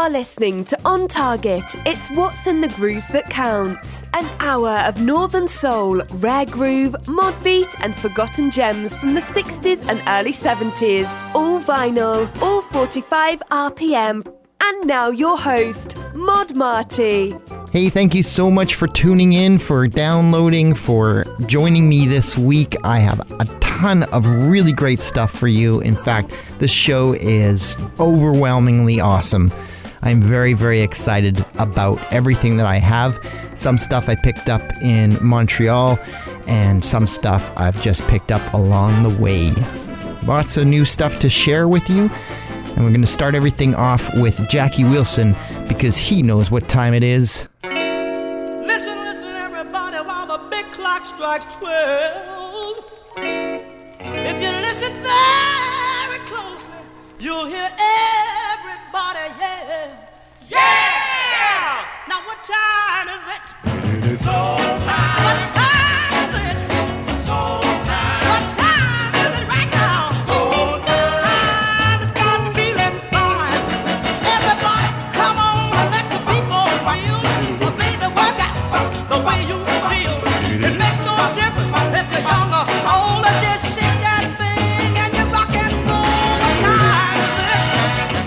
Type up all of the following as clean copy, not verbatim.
are listening to On Target. It's what's in the grooves that count. An hour of Northern Soul, rare groove, mod beat and forgotten gems from the 60s and early 70s. All vinyl, all 45 RPM. And now your host, Mod Marty. Hey, thank you so much for tuning in, for downloading, for joining me this week. I have a ton of really great stuff for you. In fact, the show is overwhelmingly awesome. I'm very, very excited about everything that I have. Some stuff I picked up in Montreal, and some stuff I've just picked up along the way. Lots of new stuff to share with you. And we're going to start everything off with Jackie Wilson, because he knows what time it is. Listen, everybody, while the big clock strikes 12. If you listen very closely, you'll hear everybody yell, yeah! Now what time is it? It is soul time. What time is it? Soul time. What time is it right now? Soul time. It's got feeling fine. Everybody, come on, let the people feel. Well, baby, work out the way you feel. It makes no difference if you're young or older. Just shake that thing and you rock and roll. What time is it?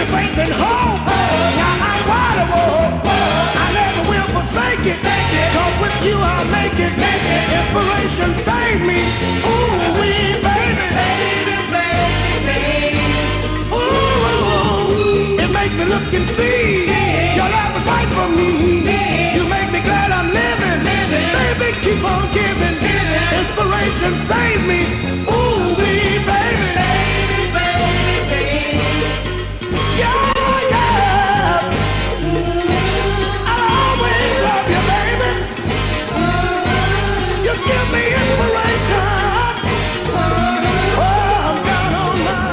faith and hope. Now I'm wide awake. I never will forsake it. Cause with you I'll make it. Inspiration save me. Ooh, wee, baby. Ooh, it make me look and see. Your love is right for me. You make me glad I'm living. Baby, keep on giving. Inspiration save me. Ooh, wee, baby. Yeah, yeah. I'll always love you, baby. You give me inspiration. Oh, I'm down on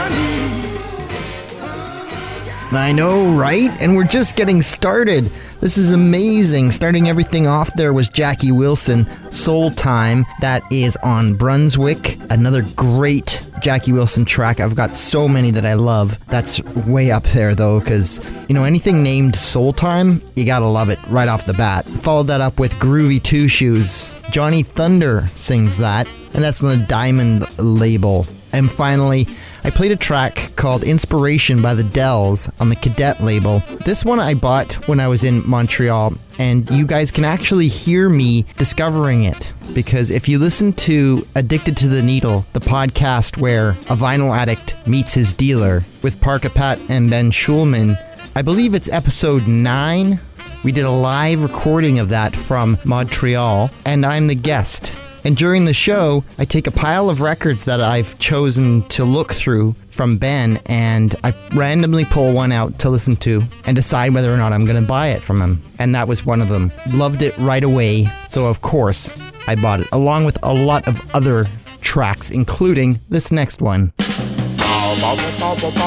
my knees. I know, right? And we're just getting started. This is amazing. Starting everything off there was Jackie Wilson, Soul Time. That is on Brunswick. Another great Jackie Wilson track. I've got so many that I love. That's way up there though, because, you know, anything named Soul Time, you gotta love it right off the bat. Followed that up with Groovy Two Shoes. Johnny Thunder sings that, and that's on the Diamond label. And finally, I played a track called Inspiration by the Dells on the Cadet label. This one I bought when I was in Montreal, and you guys can actually hear me discovering it. Because if you listen to Addicted to the Needle, the podcast where a vinyl addict meets his dealer with Parka Pat and Ben Schulman, I believe it's episode 9. We did a live recording of that from Montreal, and I'm the guest. And during the show, I take a pile of records that I've chosen to look through from Ben, and I randomly pull one out to listen to and decide whether or not I'm going to buy it from him. And that was one of them. Loved it right away, so of course I bought it, along with a lot of other tracks, including this next one. Well, the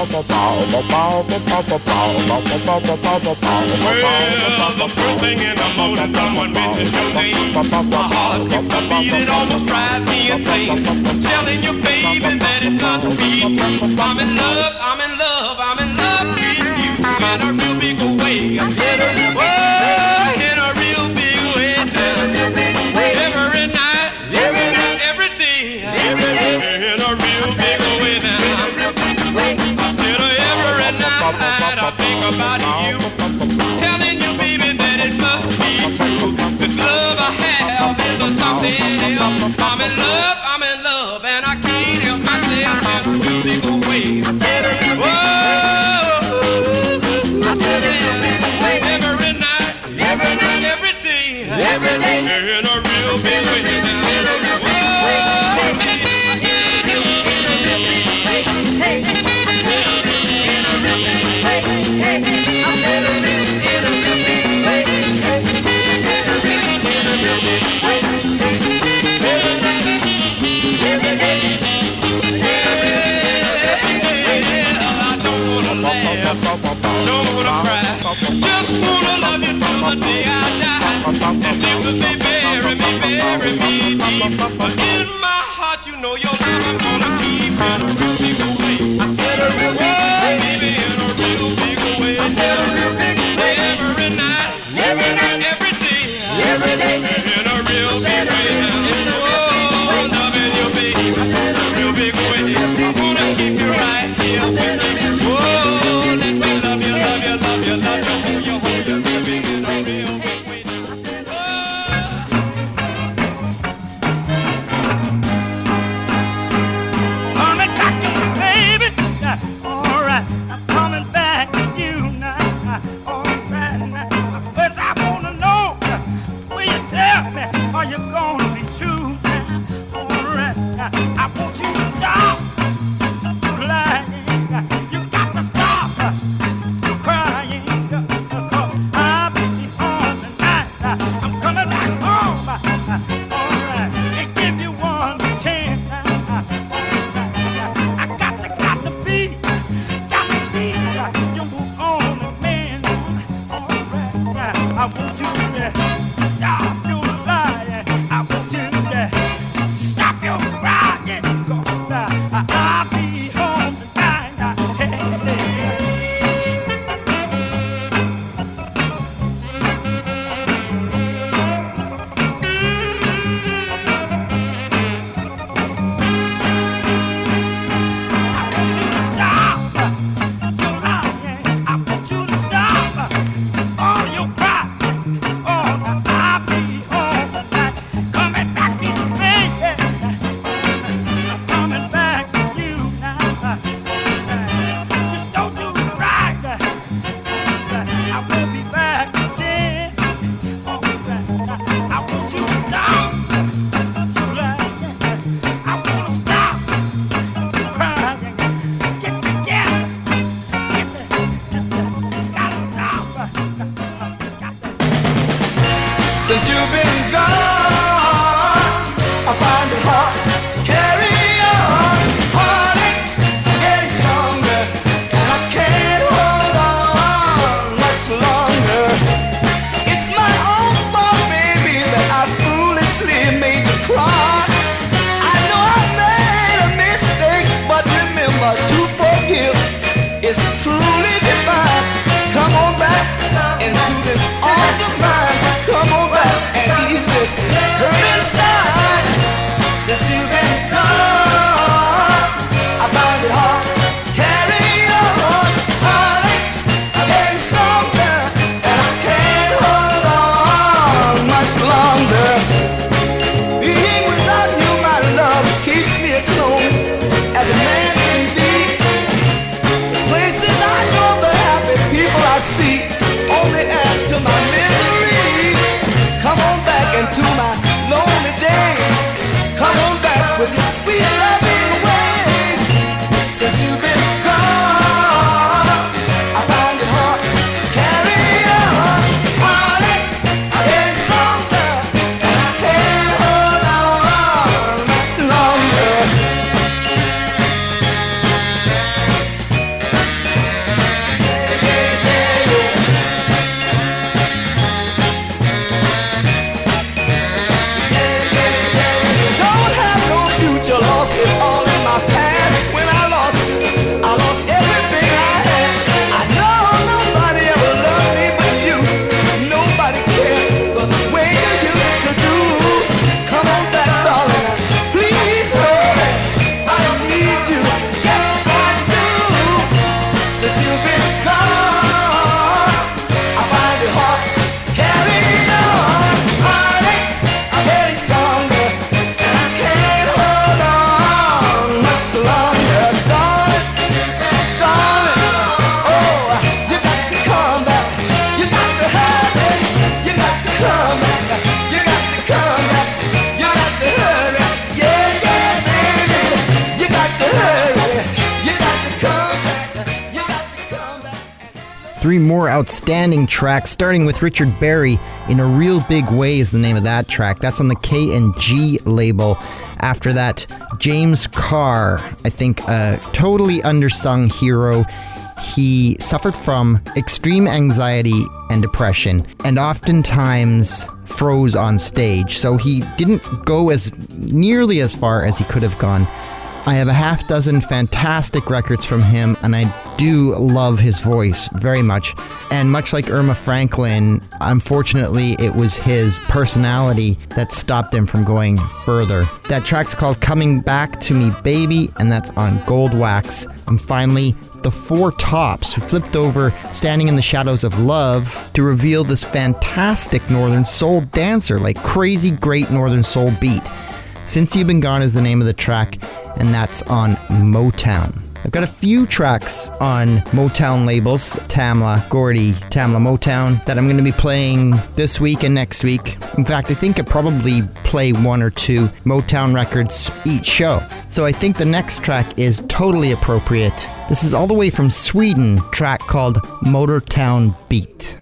first thing in the morning, someone mentions your name. My heart skips a beat, it almost drives me insane. I'm telling you, baby, that it must be true. I'm in love, I'm in love, I'm in love with you in a real big way. I said, whoa, in a real big way. I said, every night, every day, in a real big way now. I think about you, telling you, baby, that it must be true. This love I have is something else. I'm in love, and I can't help myself in a real big way. I said, whoa, I said, every night, every day, in a real big way. Don't wanna cry, just wanna love you till the day I die. And if they bury me deep, but in my heart you know your love I'm gonna keep in a real big way. I said a real big, baby, in a real big way. I said a real big way. Every night, every day, in a real big way. Oh, loving you, baby, in a real big way. I wanna keep you right here with me. with your sweet loving ways. Since you've been gone, I find it hard to carry on. Heartaches are getting stronger, and I can't hold on much longer. Don't have no future, lost it all in my past. When I lost you, I lost everything I had. I know nobody ever loved me but you. Nobody cares but the way you used to do. Come on back, darling, please hurry. I need you, yes I do. Since you've been gone, I find it hard to carry on. Heartaches are getting stronger, and I can't hold on much longer. Darling, darling, oh, you got to come back. You got to hurry. You got to come back. You got to come back. You got to hurry. Yeah, yeah, baby. You got to hurry. You got to come back. You got to come back. Three more outstanding tracks, starting with Richard Berry. In a Real Big Way is the name of that track. That's on the K&G label. After that, James Carr, I think a totally undersung hero. He suffered from extreme anxiety and depression, and oftentimes froze on stage, so he didn't go as nearly as far as he could have gone. I have a half dozen fantastic records from him, and I do love his voice very much. And much like Irma Franklin, unfortunately, it was his personality that stopped him from going further. That track's called Coming Back to Me Baby, and that's on Gold Wax. And finally, the Four Tops, who flipped over Standing in the Shadows of Love to reveal this fantastic Northern Soul dancer, like crazy great Northern Soul beat. Since You've Been Gone is the name of the track, and that's on Motown. I've got a few tracks on Motown labels, Tamla, Gordy, Tamla Motown, that I'm going to be playing this week and next week. In fact, I think I probably play one or two Motown records each show. So I think the next track is totally appropriate. This is all the way from Sweden, a track called Motortown Beat.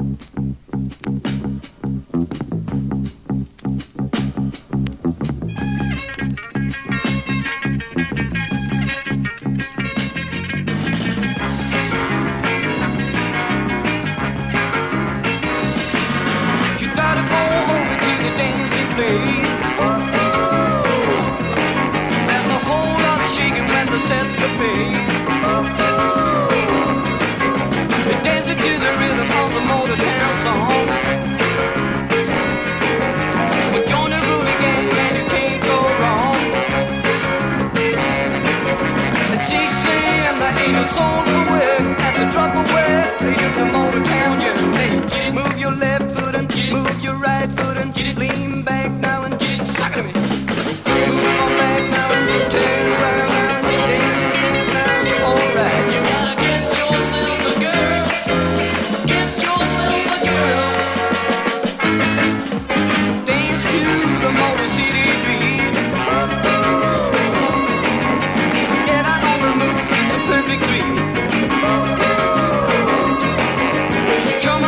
There's a whole lot of shaking when they set the pace. They dance it to the rhythm of the Motortown song. We join the groovy gang and you can't go wrong. And Chic saying there ain't a soul for work. At the drop of word, they do the Motortown, yeah. Move your left foot and move your right foot and lean back now and suck it to me. Move on back now and turn around now and dance now. Alright, you gotta get yourself a girl. Get yourself a girl. Dance to the Motor City beat. Get out on the move, it's a perfect dream. Come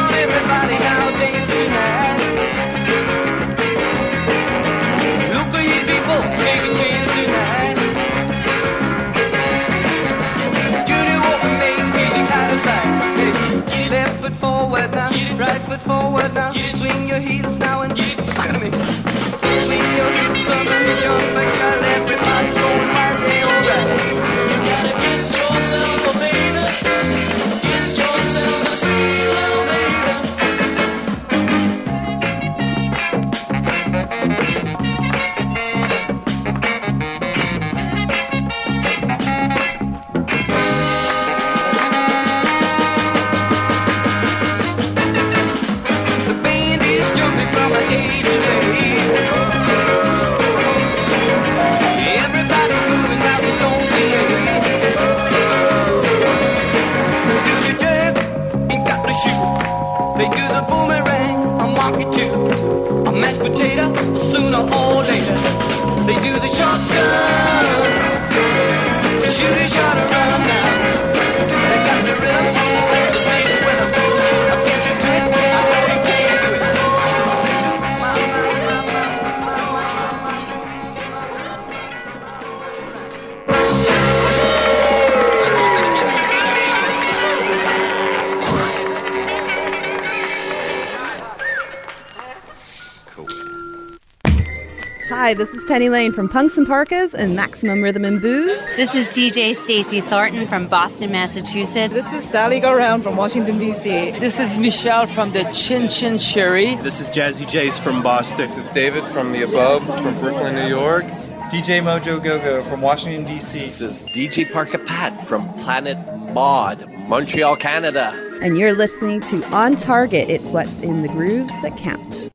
Hi, this is Penny Lane from Punks and Parkas and Maximum Rhythm and Booze. This is DJ Stacey Thornton from Boston, Massachusetts. This is Sally Go Round from Washington, D.C. This is Michelle from the Chin Chin Sherry. This is Jazzy Jace from Boston. This is David from The Above from Brooklyn, New York. DJ Mojo Go-Go from Washington, D.C. This is DJ Parker Pat from Planet Mod, Montreal, Canada. And you're listening to On Target. It's what's in the grooves that count.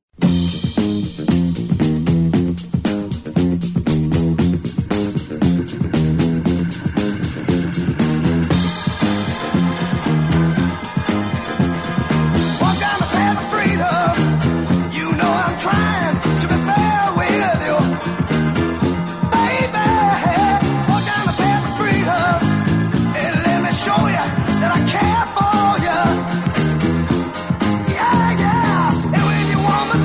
That I care for you. Yeah, yeah. And when you want me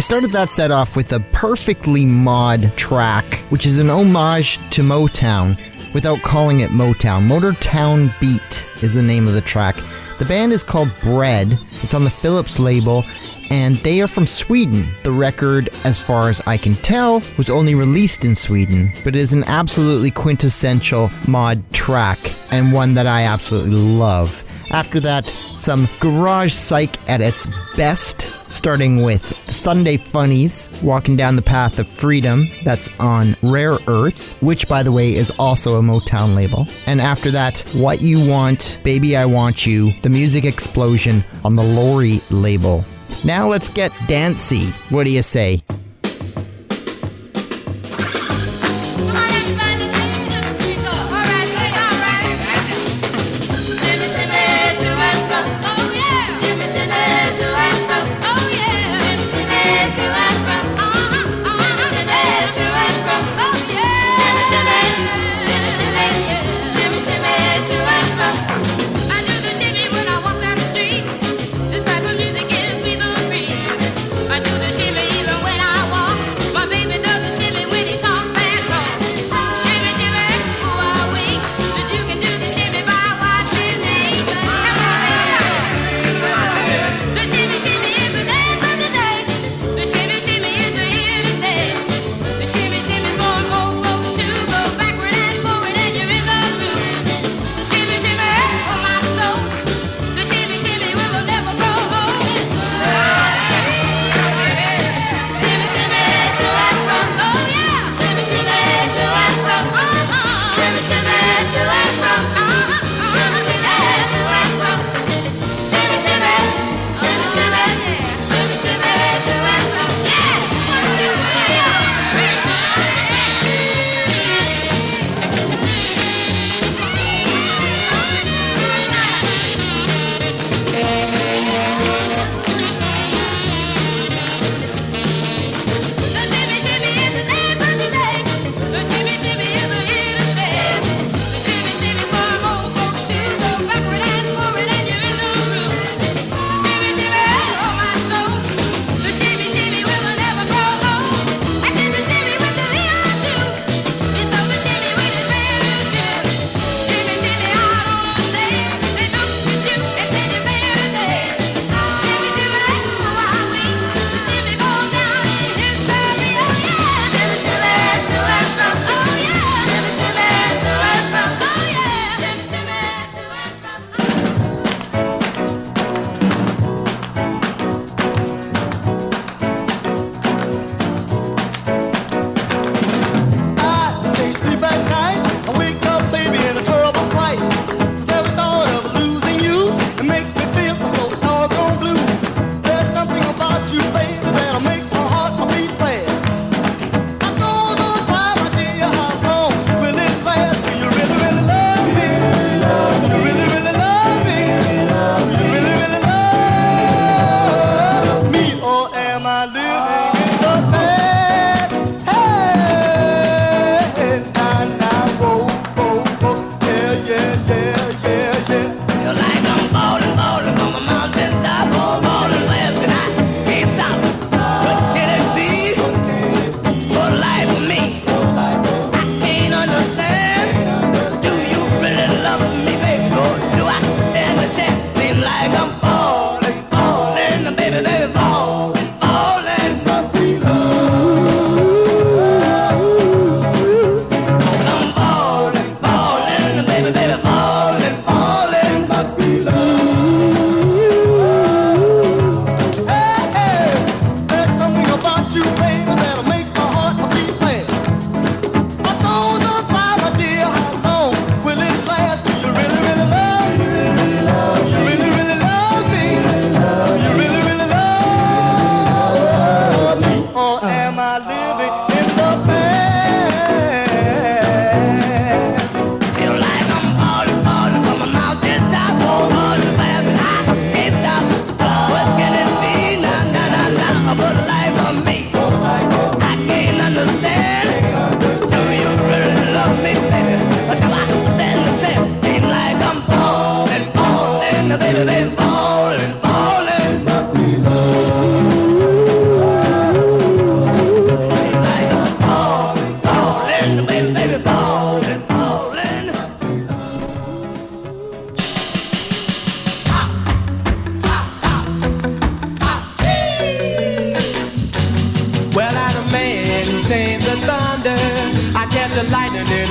started that set off with a Perfectly Mod track, which is an homage to Motown, without calling it Motown. Motortown Beat is the name of the track. The band is called Bread. It's on the Philips label, and they are from Sweden. The record, as far as I can tell, was only released in Sweden, but it is an absolutely quintessential mod track, and one that I absolutely love. After that, some garage psych at its best, starting with Sunday Funnies, Walking Down the Path of Freedom, that's on Rare Earth, which, by the way, is also a Motown label. And after that, What You Want, Baby I Want You, The Music Explosion on the Lori label. Now let's get dancey. What do you say? This type of music gives me the breeze. I do the shimmy even when I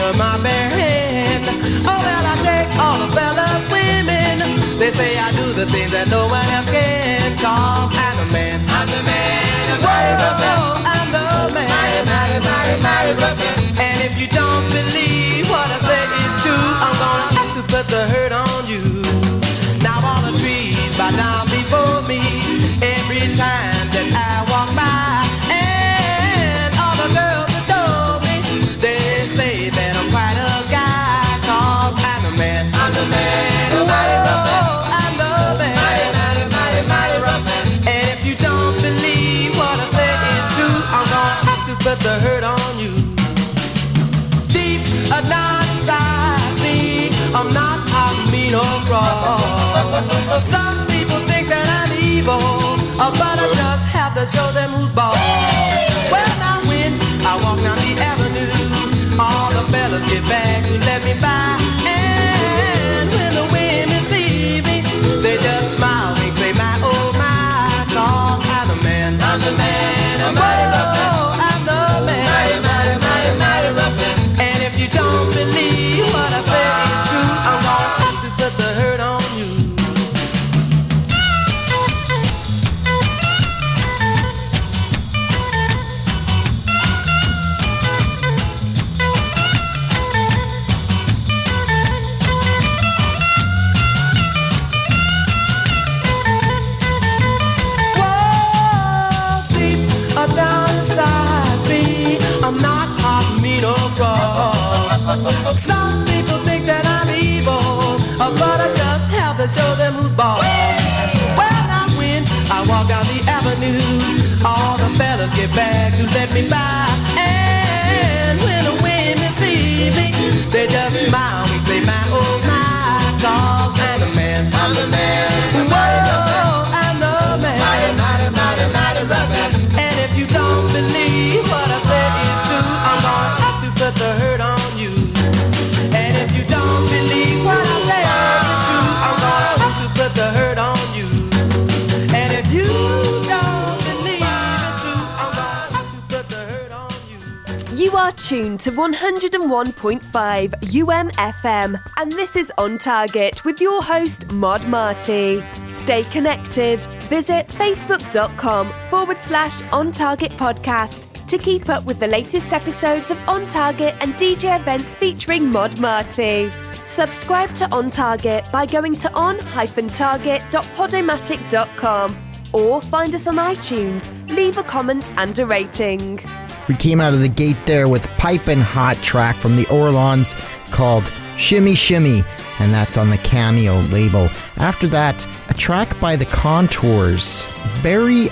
with my bare hand. Oh well, I take all the fellas women. They say I do the things that no one else can. 'Cause I'm the man. I'm the man. Whoa, I'm the man. Mighty rockin'. And if you don't believe what I say is true, I'm gonna have to put the hurt on you. Now all the trees bow down before me every time that I walk by, and all the girls adore me. They say that I'm quite a guy, 'cause I'm the man. I'm the man. Mighty rockin'. I'm the man. Mighty rockin'. And if you don't believe what I say is true, I'm gonna have to put the hurt on you. Deep down inside me, I'm not mean or wrong. Some people think that I'm evil, but I just have to show them who's boss. Well, now when I walk down the avenue, all the fellas get back to let me by. And when the women see me, they just smile and say, my oh my, 'cause I'm the man. I'm the man. I'm mighty rockin'. I'm the man. Mighty rockin'. And if you don't believe what I say is true, I'm gonna have to put the hurt on you. Down inside me, I'm not hot, mean or raw. Some people think that I'm evil, but I just have to show them who's boss. Well, now when I walk down the avenue, all the fellas get back to let me by. And when the women see me, they just smile and say, my oh my, 'cause I'm the man. I'm the man. Whoa, I'm the man. Mighty rockin'. And if you don't believe what I said is true, I'm gonna have to put the hurt on you. And if you don't believe what I said is true, I'm gonna have to put the hurt on you. And if you don't believe it's true, I'm gonna have to put the hurt on you. You are tuned to 101.5 UMFM, and this is On Target with your host, Mod Marty. Stay connected. Visit facebook.com/On Target Podcast to keep up with the latest episodes of On Target and DJ events featuring Mod Marty. Subscribe to On Target by going to on-target.podomatic.com or find us on iTunes. Leave a comment and a rating. We came out of the gate there with Pipin' Hot track from the Orlons called Shimmy Shimmy, and that's on the Cameo label. After that, a track by the Contours, very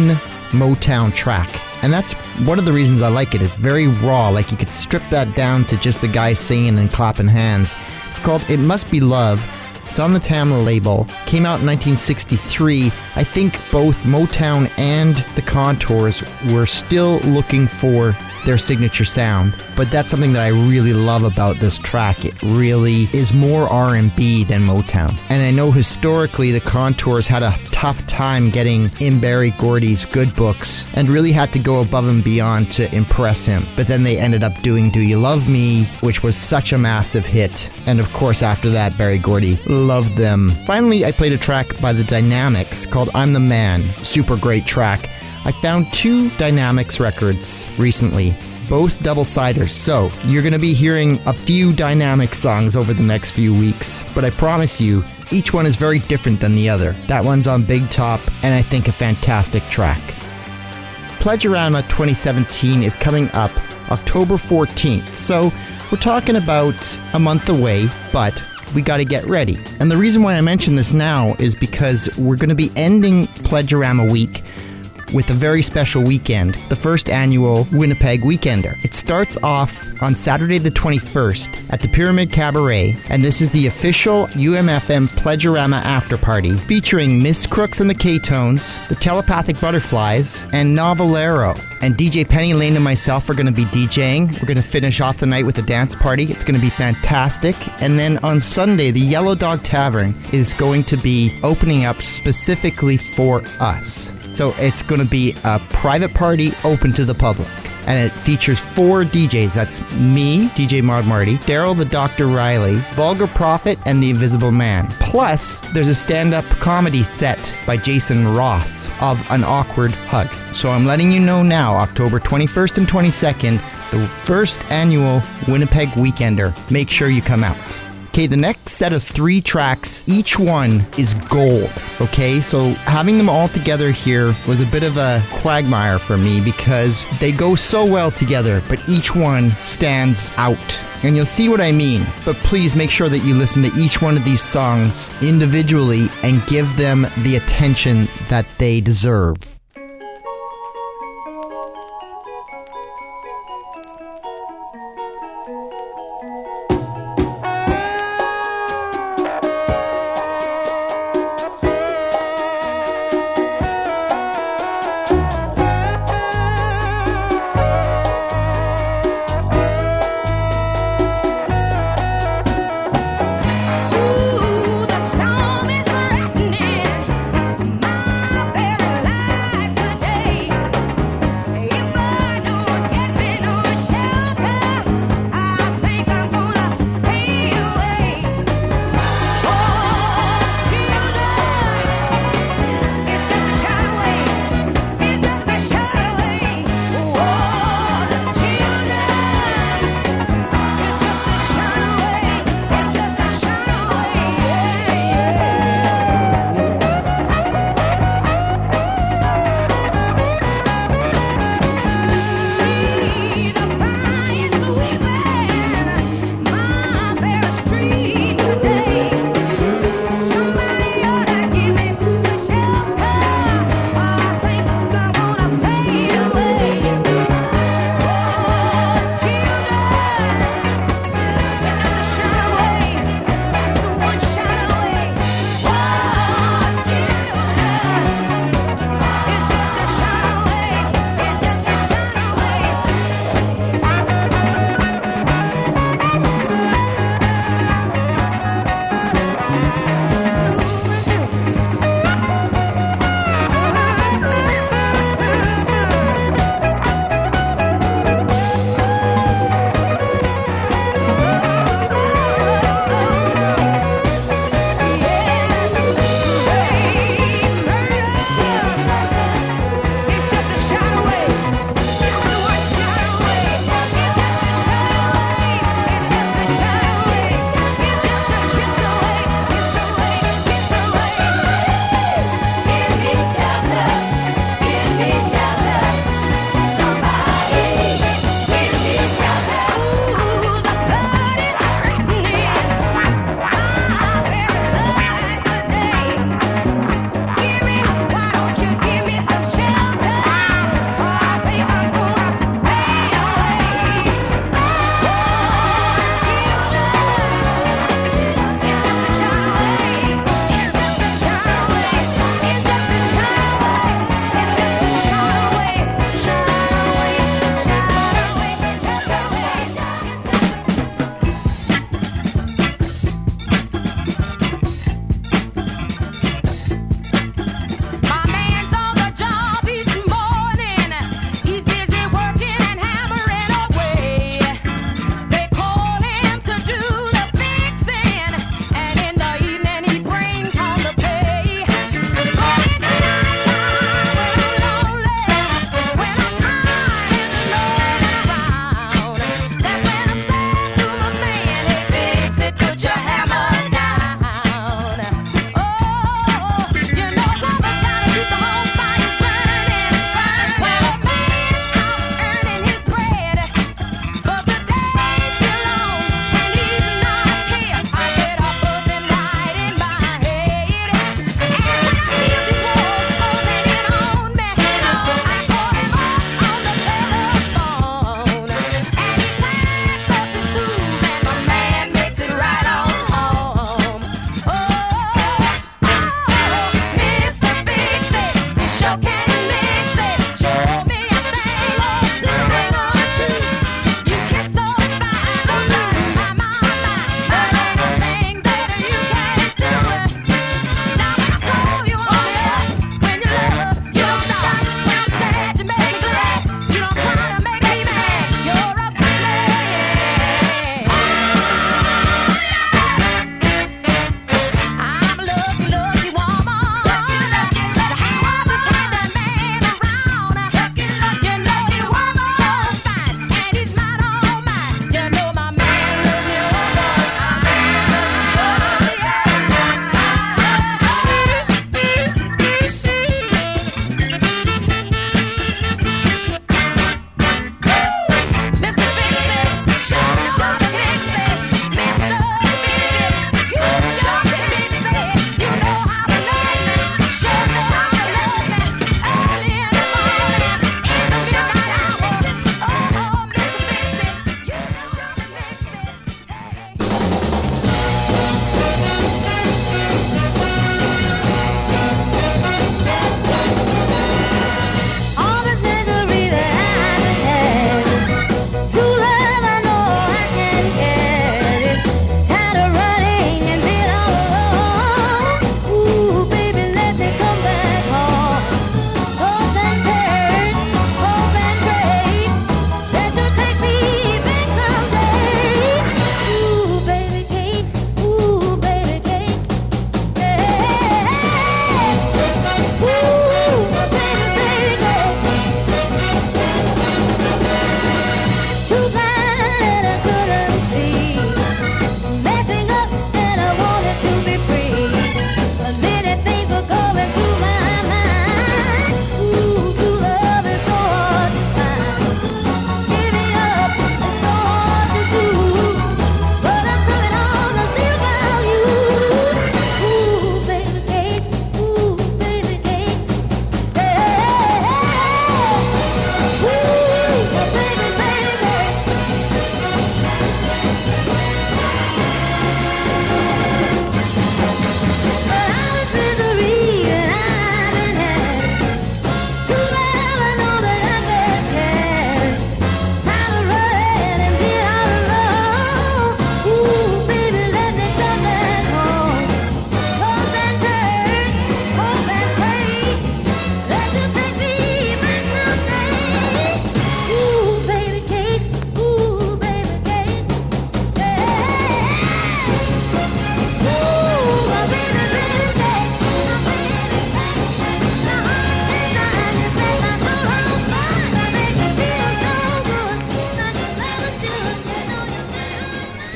un-Motown track. And that's one of the reasons I like it. It's very raw, like you could strip that down to just the guy singing and clapping hands. It's called It Must Be Love. It's on the Tamla label. Came out in 1963. I think both Motown and the Contours were still looking for their signature sound, but that's something that I really love about this track. It really is more R&B than Motown. And I know historically the Contours had a tough time getting in Berry Gordy's good books and really had to go above and beyond to impress him. But then they ended up doing Do You Love Me, which was such a massive hit. And of course after that, Berry Gordy loved them. Finally, I played a track by the Dynamics called I'm the Man. Super great track. I found 2 Dynamics records recently, both double-siders, so you're going to be hearing a few Dynamics songs over the next few weeks, but I promise you, each one is very different than the other. That one's on Big Top, and I think a fantastic track. Pledgerama 2017 is coming up October 14th, so we're talking about a month away, but we got to get ready. And the reason why I mention this now is because we're going to be ending Pledgerama Week with a very special weekend, the first annual Winnipeg Weekender. It starts off on Saturday the 21st at the Pyramid Cabaret, and this is the official UMFM Pledgerama After Party, featuring Miss Crooks and the K-Tones, the Telepathic Butterflies, and Novelero. And DJ Penny Lane and myself are going to be DJing. We're going to finish off the night with a dance party. It's going to be fantastic. And then on Sunday, the Yellow Dog Tavern is going to be opening up specifically for us. So it's going to be a private party open to the public. and it features 4 DJs. That's me, DJ Mod Marty, Daryl the Dr. Riley, Vulgar Prophet, and the Invisible Man. Plus, there's a stand-up comedy set by Jason Ross of An Awkward Hug. So I'm letting you know now, October 21st and 22nd, the first annual Winnipeg Weekender. Make sure you come out. Okay, the next set of 3 tracks, each one is gold, okay? So having them all together here was a bit of a quagmire for me because they go so well together, but each one stands out. And you'll see what I mean. But please make sure that you listen to each one of these songs individually and give them the attention that they deserve. Ooh, the storm is threatening my very life.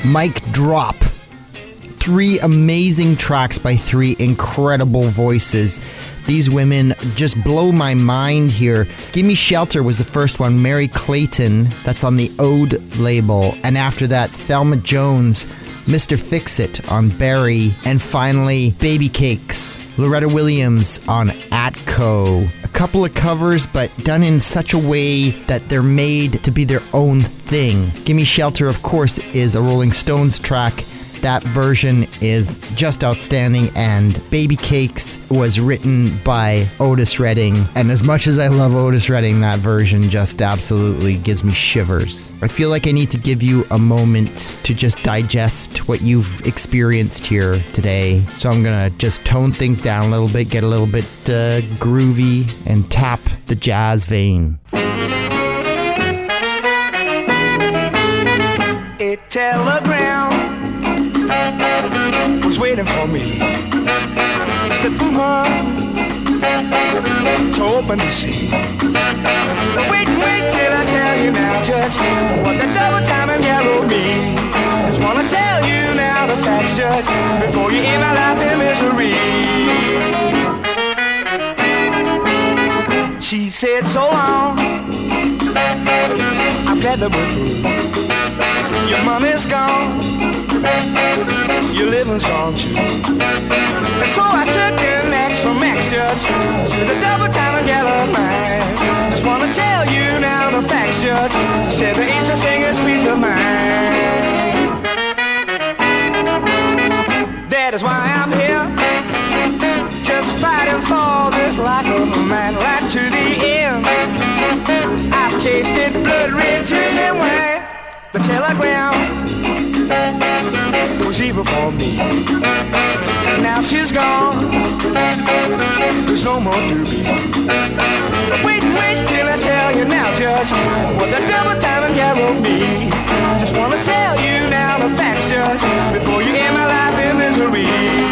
Mic Drop. 3 amazing tracks by 3 incredible voices. These women just blow my mind here. Gimme Shelter was the first one. Mary Clayton, that's on the Ode label. And after that, Thelma Jones, Mr. Fix-It on Barry. And finally, Baby Cakes, Loretta Williams on Atco. A couple of covers, but done in such a way that they're made to be their own thing. Gimme Shelter, of course, is a Rolling Stones track. That version is just outstanding, and Baby Cakes was written by Otis Redding. And as much as I love Otis Redding, that version just absolutely gives me shivers. I feel like I need to give you a moment to just digest what you've experienced here today. So I'm gonna just tone things down a little bit, get a little bit groovy, and tap the jazz vein. A telegram was waiting for me. Slipped from her to open the sea. Wait till I tell you now, Judge, what the double time and yellow mean. Just wanna tell you now the facts, Judge, before you end my life in misery. She said so long, I'm glad that we're through. Your money's gone, your living's gone too. And so I took an X from Max Judge to the double time and yellow line. Just wanna tell you now the facts, Judge. Said there ain't such thing as peace of mind. That is why I'm here, just fighting for this life of a man right to the end. I've tasted blood, red juice and wine. The telegram was evil for me. Now she's gone, there's no more to be. Wait till I tell you now, Judge, what the double time and yellow me. Just wanna tell you now the facts, Judge, before you end my life in misery.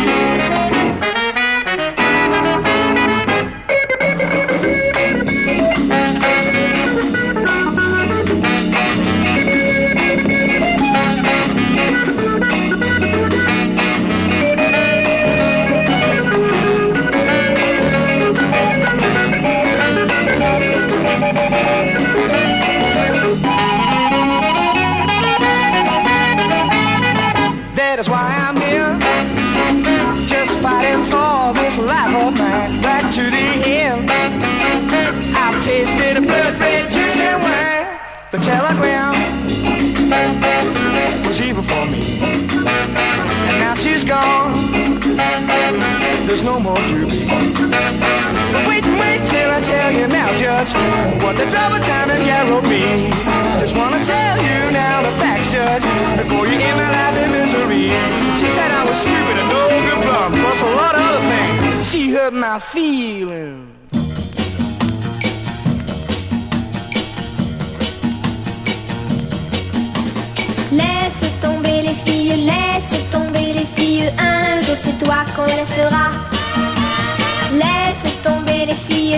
That's why I'm here, just fighting for this life of mine, right to the end. I've tasted the blood, red juice and wine. The telegram was evil for me, and now she's gone, there's no more to be. But wait till I tell you now, Judge, what the double time and yellow me. Just wanna tell you now the facts, Judge, before you end my life in misery. She said I was stupid and no good plum, plus a lot of other things. She hurt my feelings. Laisse tomber les filles, un jour c'est toi qu'on laissera. Laisse tomber les filles,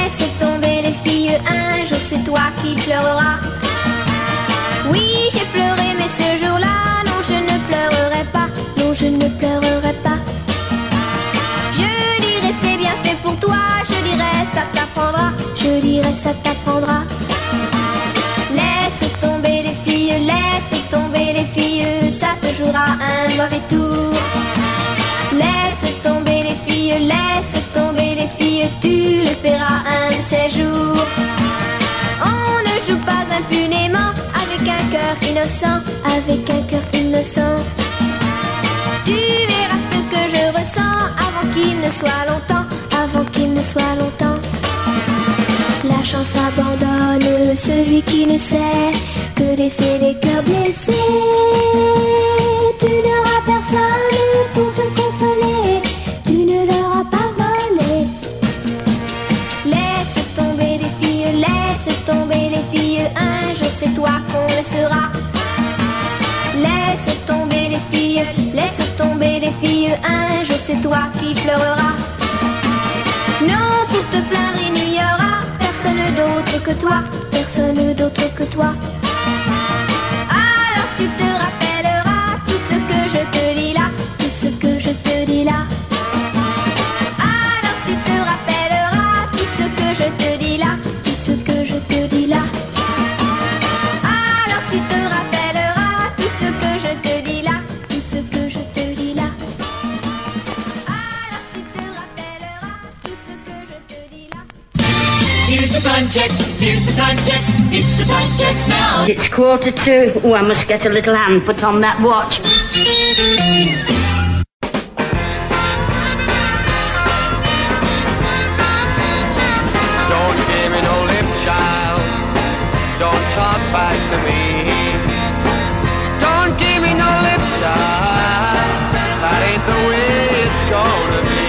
un jour c'est toi qui pleureras. Oui, j'ai pleuré, mais ce jour-là, non, je ne pleurerai pas, non, je ne pleurerai pas. Je dirai c'est bien fait pour toi, je dirai ça t'apprendra, je dirai ça t'apprendra. Laisse tomber les filles, ça te jouera un mauvais tour. Laisse tomber les filles, tu le paieras un de ces jours. On ne joue pas impunément avec un cœur innocent, Tu verras ce que je ressens avant qu'il ne soit longtemps, La chance abandonne celui qui ne sait que laisser les cœurs blessés. Tu n'auras personne pour te consoler, tu ne leur as pas volé. Laisse tomber les filles, un jour c'est toi qu'on laissera. Laisse tomber les filles, un jour c'est toi qui pleureras. Non, pour te plaindre il n'y aura personne d'autre que toi, Alors tu te rappelleras je te dis là, tout ce que je te dis là. Alors tu te rappelleras tout ce que je te dis là, tout ce que je te dis là. Alors tu te rappelleras tout ce que je te dis là, tout ce que je te dis là. Alors tu te rappelleras tout ce que je te dis là. Here's the time check, here's the time check, it's the time check now. It's 2:15. Oh, I must get a little hand put on that watch. Don't give me no lip, child. Don't talk back to me. Don't give me no lip, child. That ain't the way it's gonna be.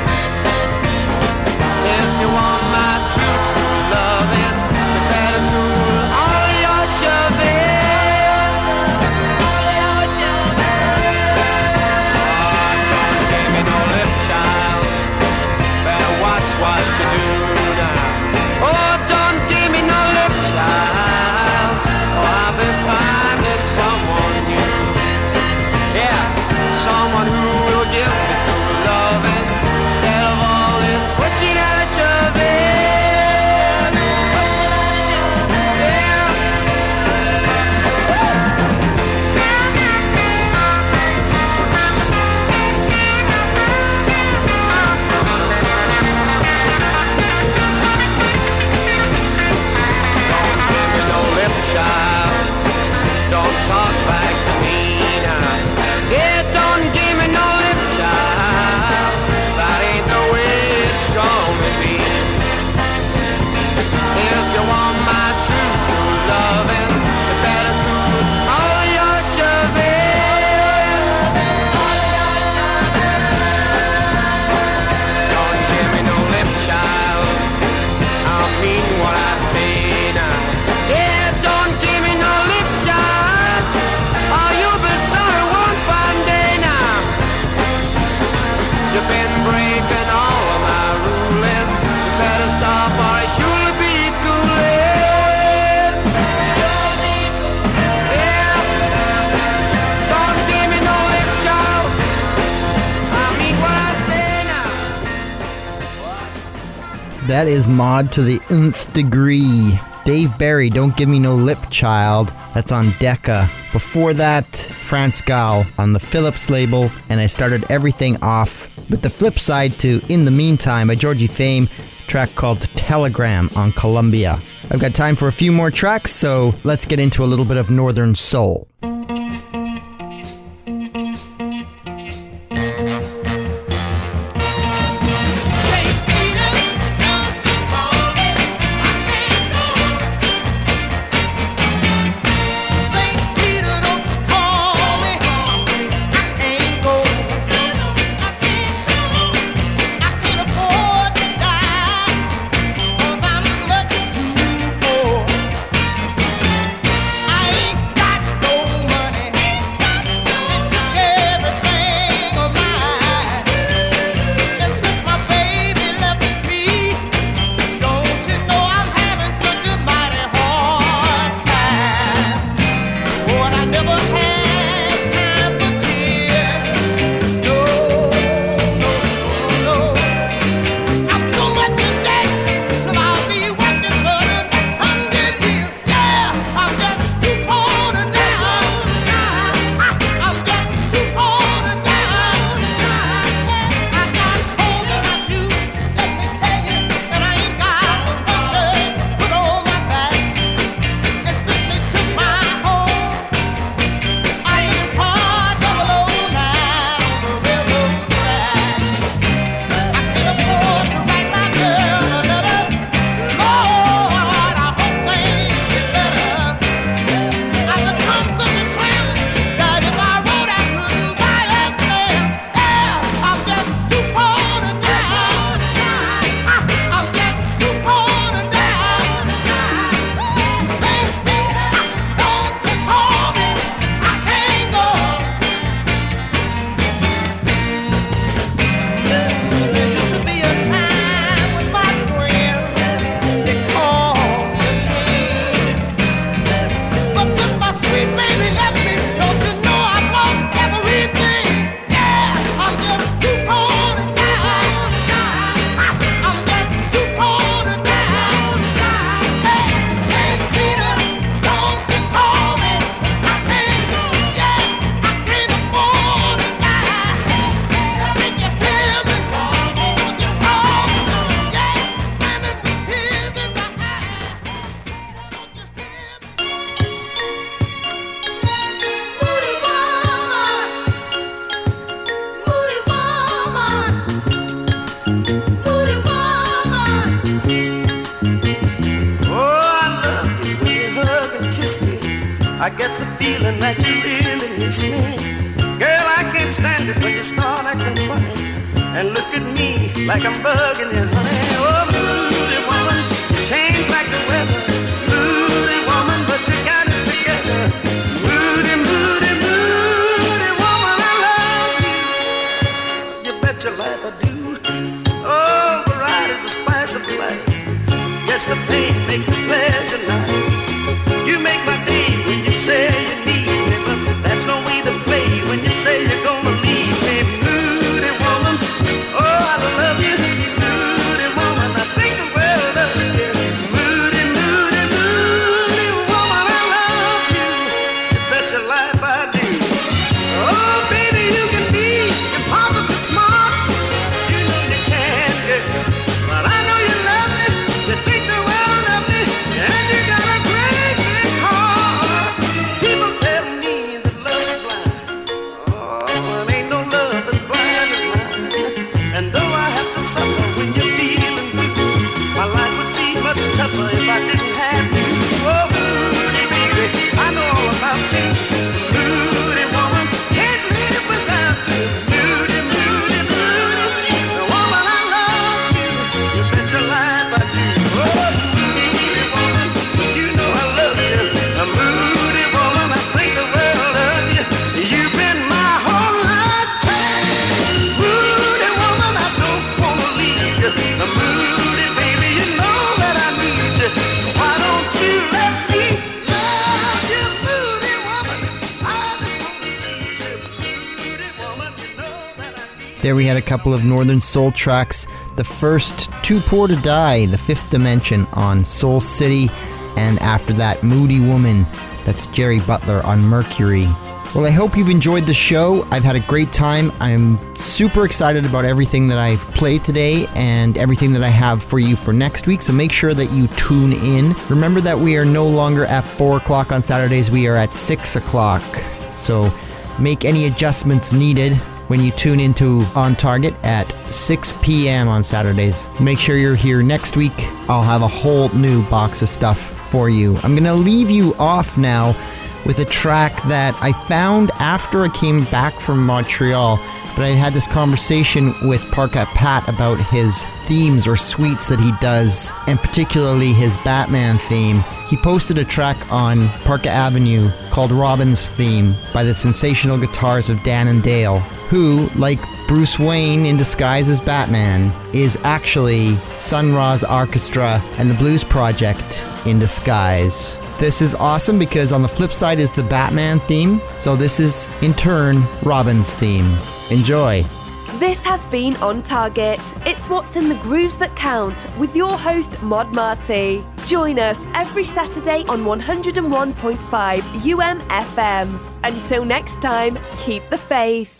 If you want my true loving, you better cool all your shoving. All your shoving. Oh, don't give me no lip, child. Better watch what you do now. Oh, don't give me no lip, child. Oh, I've been finding someone new. Yeah, someone who will give me true loving instead of all this pushing and shoving. Child, don't talk back to me now. Yeah, don't give me no lip, child. That ain't the way it's gonna be. If you want my true, true loving, you better do all your shoving. Don't give me no lip, child. I mean what I say now. Yeah, don't give me no lip, child. Oh, you'll be sorry one fine day now. You've been breaking all of my ruling. You better stop or I surely be cooling. Yeah. Don't give me no lip, child. I mean what I say now. That is Mod to the nth degree. Dave Barry, Don't Give Me No Lip, Child. That's on Decca. Before that, Franz Gall on the Philips label, and I started everything off with the flip side to In the Meantime by Georgie Fame, track called Telegram on Columbia. I've got time for a few more tracks, so let's get into a little bit of Northern Soul. I ain't got no I get the feeling that you really miss me. Girl, I can't stand it when you start acting funny and look at me like I'm bugging you, honey. Oh, moody woman, you change like the weather. Moody woman, but you got it together. Moody, moody, moody woman, I love you. You bet your life I do. Oh, the ride is the spice of life. Yes, the pain makes the pleasure nice. You make my day when you say you need me, but that's no way to play when you say you're gonna leave me. Moody woman, oh, I love you. Moody woman, I think the world of you. Moody, moody, moody woman, I love you. You bet your life I do. Oh, baby, you can be impossibly smart. You know you can, girl, but I know you love me. You think the world of me, and you got a great big heart. People tell me that love is blind. Oh, it ain't no love as blind as mine. And though I have to suffer when you're feeling blue, my life would be much tougher if I didn't have you. Oh, Moody, baby, I know all about you. Moody woman, can't live without you. Moody, moody, moody, the woman I love you. You bet your life I do. Oh, moody woman, you know I love you. A moody woman, I think the world of you. You've been my whole life. Moody woman, I don't wanna leave you. A moody baby, you know that I need you. Why don't you let me love you, moody woman? I just wanna squeeze you, moody woman. You know that I need. There we had a couple of Northern Soul tracks. The first, Too Poor to Die, The Fifth Dimension on Soul City, and after that, Moody Woman, that's Jerry Butler on Mercury. Well, I hope you've enjoyed the show. I've had a great time. I'm super excited about everything that I've played today and everything that I have for you for next week, so make sure that you tune in. Remember that we are no longer at 4 o'clock on Saturdays, we are at 6 o'clock. So make any adjustments needed when you tune into On Target at 6 p.m. on Saturdays. Make sure you're here next week. I'll have a whole new box of stuff for you. I'm going to leave you off now with a track that I found after I came back from Montreal, but I had this conversation with Parka Pat about his themes or suites that he does, and particularly his Batman theme. He posted a track on Parka Avenue called Robin's Theme by the sensational guitars of Dan and Dale, who, like Bruce Wayne in disguise as Batman, is actually Sun Ra's Orchestra and the Blues Project in disguise. This is awesome because on the flip side is the Batman theme, so this is, in turn, Robin's theme. Enjoy. This has been On Target. It's what's in the grooves that count with your host, Mod Marty. Join us every Saturday on 101.5 UMFM. Until next time, keep the faith.